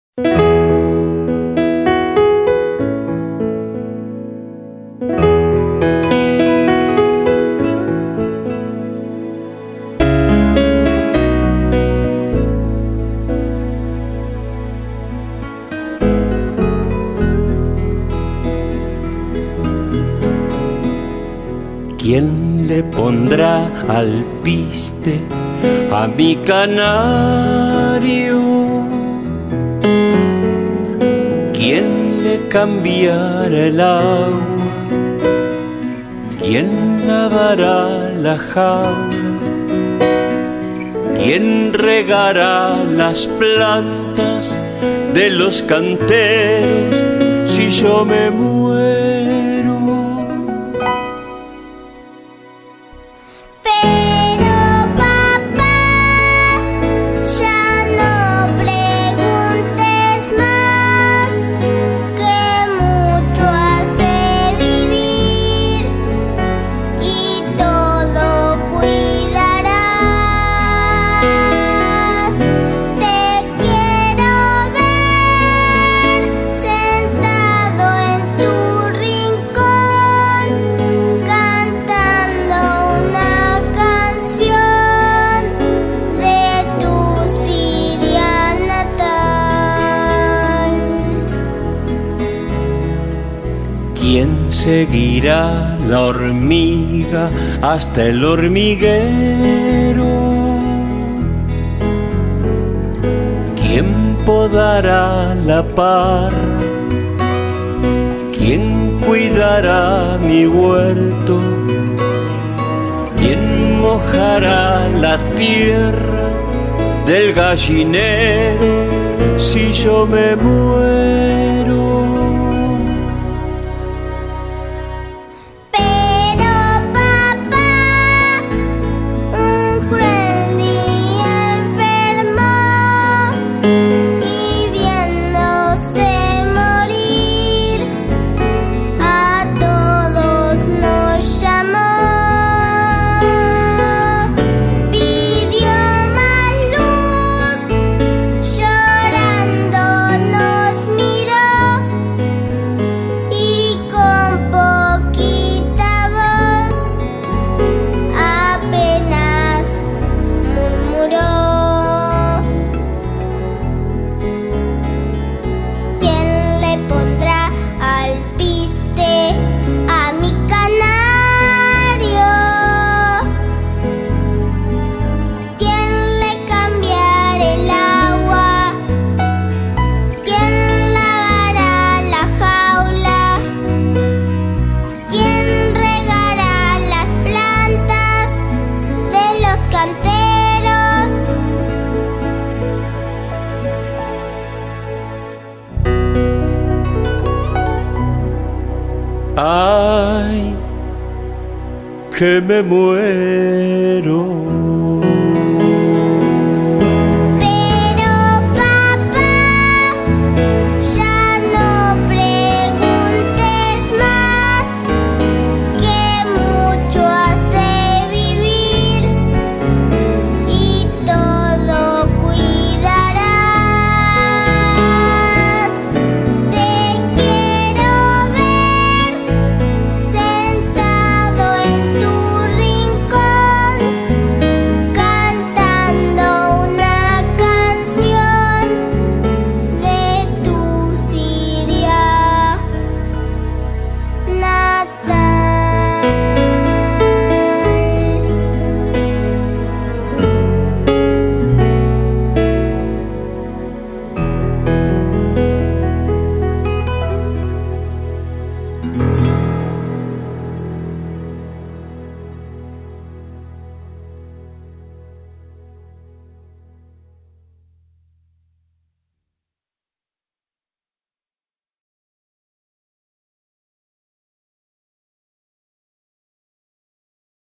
¿Quién le pondrá alpiste a mi canario? ¿Quién le cambiará el agua? ¿Quién lavará la jaula? ¿Quién regará las plantas de los canteros si yo me muero? ¿Quién seguirá la hormiga hasta el hormiguero? ¿Quién podará la parra? ¿Quién cuidará mi huerto? ¿Quién mojará la tierra del gallinero si yo me muero? Ay, que me muero.